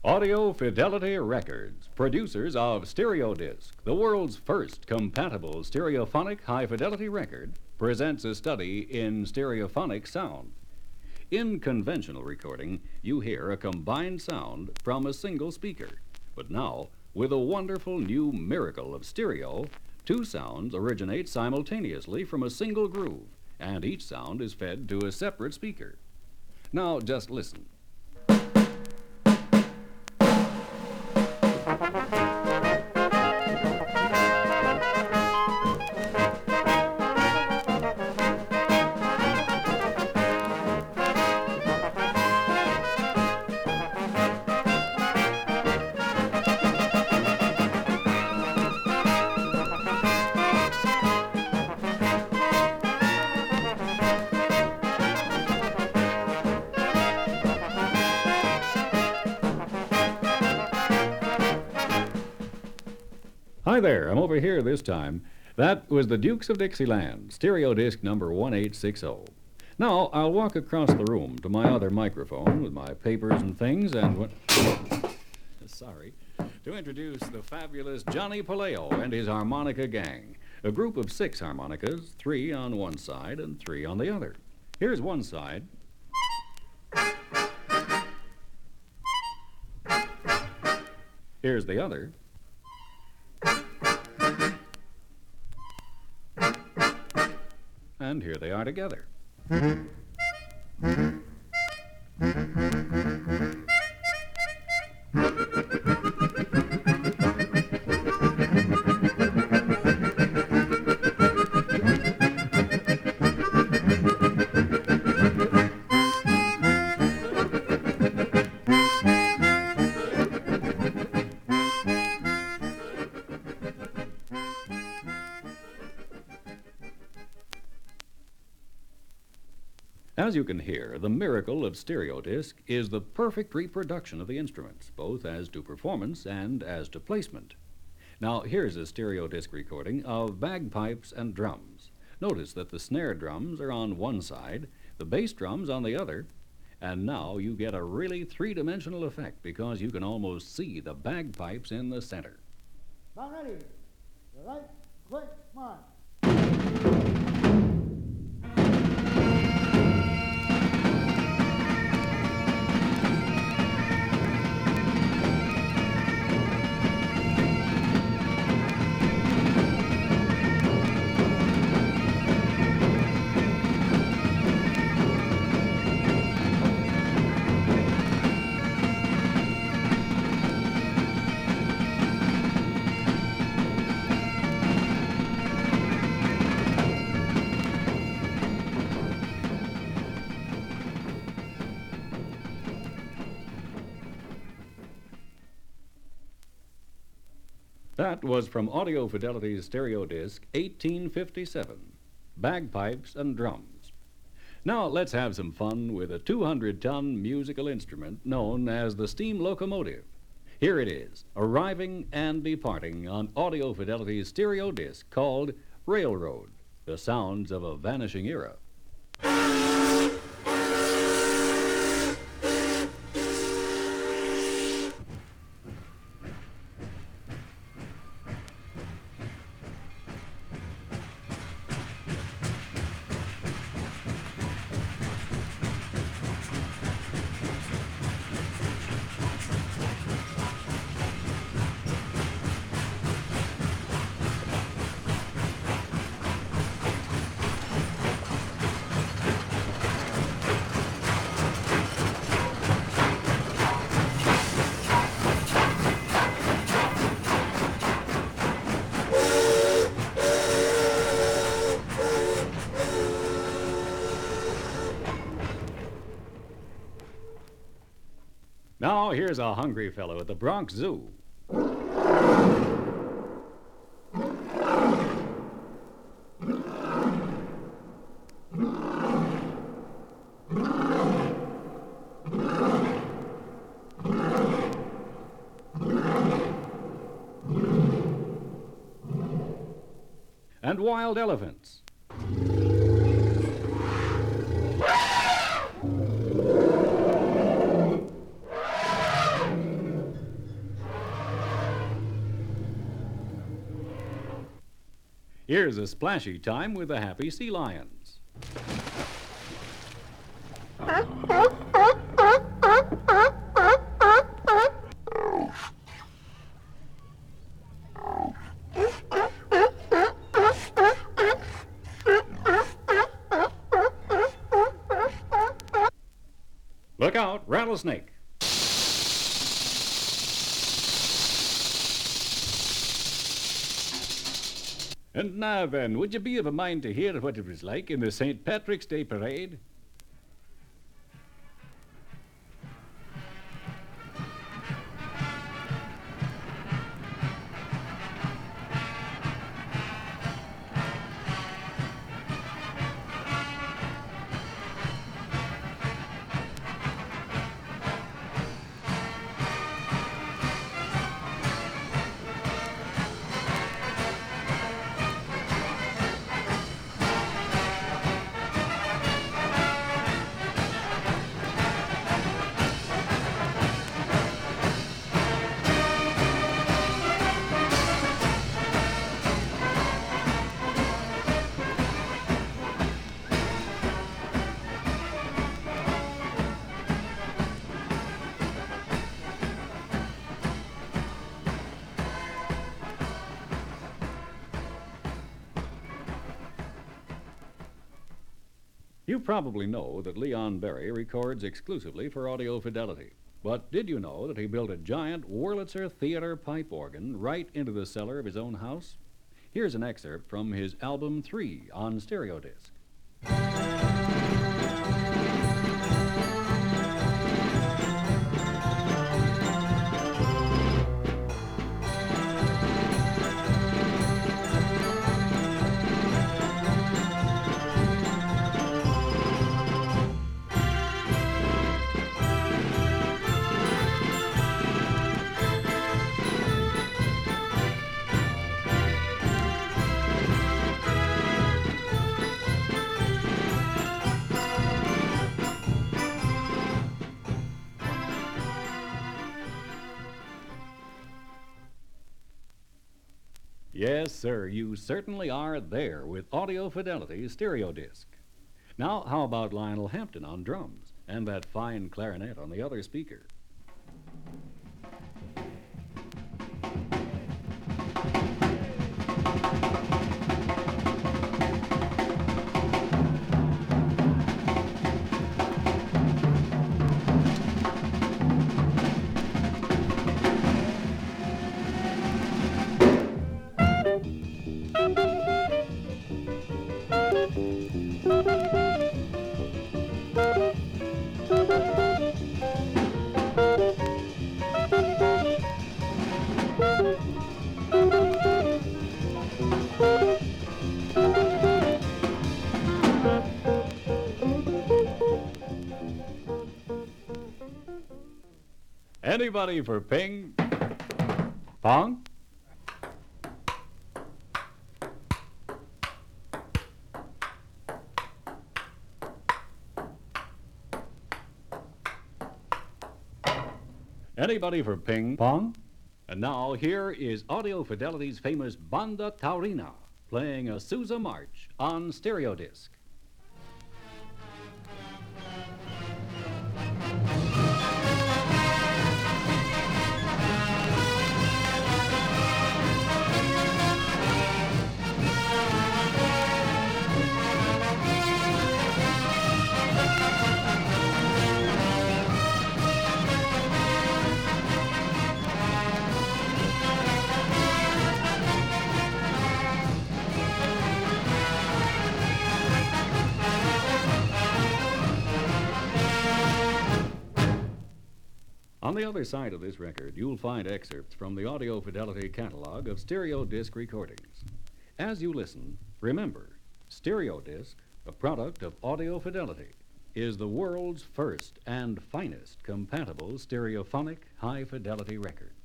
Audio Fidelity Records, producers of Stereo Disc, the world's first compatible stereophonic high-fidelity record, presents a study in stereophonic sound. In conventional recording, you hear a combined sound from a single speaker. But now, with a wonderful new miracle of stereo, two sounds originate simultaneously from a single groove, and each sound is fed to a separate speaker. Now, just listen. Hi there, I'm over here this time. That was the Dukes of Dixieland, stereo disc number 1860. Now, I'll walk across the room to my other microphone with my papers and things and to introduce the fabulous Johnny Paleo and his harmonica gang. A group of 6 harmonicas, 3 on one side and 3 on the other. Here's one side. Here's the other. And here they are together. As you can hear, the miracle of stereo disc is the perfect reproduction of the instruments, both as to performance and as to placement. Now, here's a stereo disc recording of bagpipes and drums. Notice that the snare drums are on one side, the bass drums on the other, and now you get a really three-dimensional effect because you can almost see the bagpipes in the center. About ready. The right, quick, march. That was from Audio Fidelity's stereo disc 1857, Bagpipes and Drums. Now let's have some fun with a 200-ton musical instrument known as the steam locomotive. Here it is, arriving and departing on Audio Fidelity's stereo disc called Railroad, the sounds of a vanishing era. Now, here's a hungry fellow at the Bronx Zoo. And wild elephants. Here's a splashy time with the Happy Sea Lions. Look out, rattlesnake. And now then, would you be of a mind to hear what it was like in the St. Patrick's Day Parade? You probably know that Leon Berry records exclusively for Audio Fidelity. But did you know that he built a giant Wurlitzer theater pipe organ right into the cellar of his own house? Here's an excerpt from his album 3 on stereo disc. Yes, sir, you certainly are there with Audio Fidelity stereo disc. Now, how about Lionel Hampton on drums and that fine clarinet on the other speaker? Anybody for ping pong? Anybody for ping pong? And now here is Audio Fidelity's famous Banda Taurina playing a Sousa March on stereo disc. On the other side of this record, you'll find excerpts from the Audio Fidelity catalog of stereo disc recordings. As you listen, remember, stereo disc, a product of Audio Fidelity, is the world's first and finest compatible stereophonic high-fidelity record.